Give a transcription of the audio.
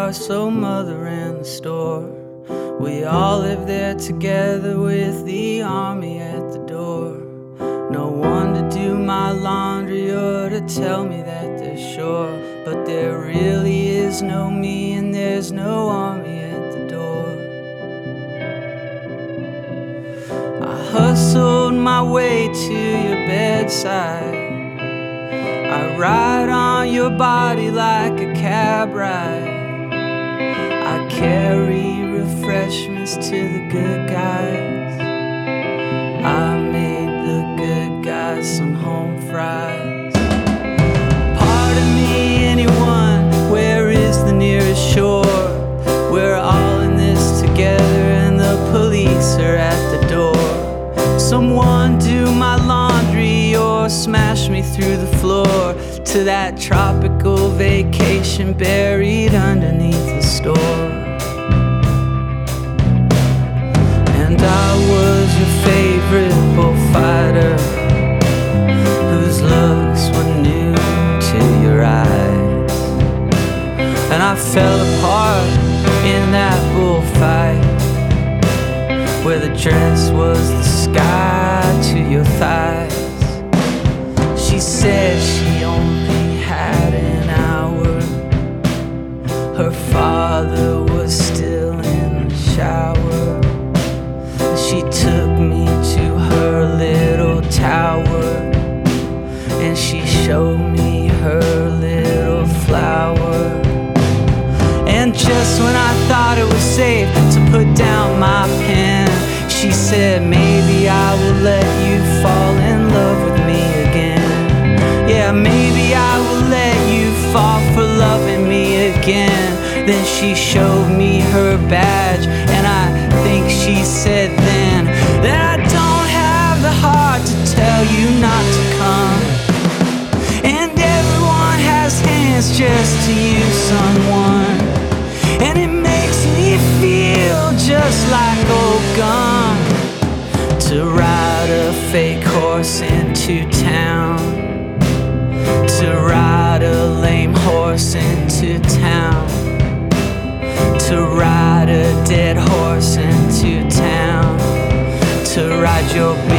slow mother in the store. We all live there together with the army at the door. No one to do my laundry or to tell me that they're sure. But there really is no me and there's no army at the door. I hustled my way to your bedside. I ride on your body like a cab ride. I carry refreshments to the good guys. I made the good guys some home fries. Pardon me, anyone, where is the nearest shore? We're all in this together and the police are at the door. Someone do my laundry or smash me through the floor to that tropical vacation buried underneath the store. And I was your favorite bullfighter, whose looks were new to your eyes. And I fell apart in that bullfight, where the dress was the sky to your thighs. She said she only had an hour. Her father was still in the shower. She took me to her little tower, and she showed me her little flower. And just when I thought it was safe to put down my pen, she said, maybe I will let you fall in love with me again. Yeah, maybe I will let you fall for loving me again. Then she showed me her badge, and I think she said then that I don't have the heart to tell you not to come. And everyone has hands just to use someone, and it makes me feel just like old Gum. To ride a fake horse into town, to ride a lame horse into town, to ride a dead horse into town, to ride your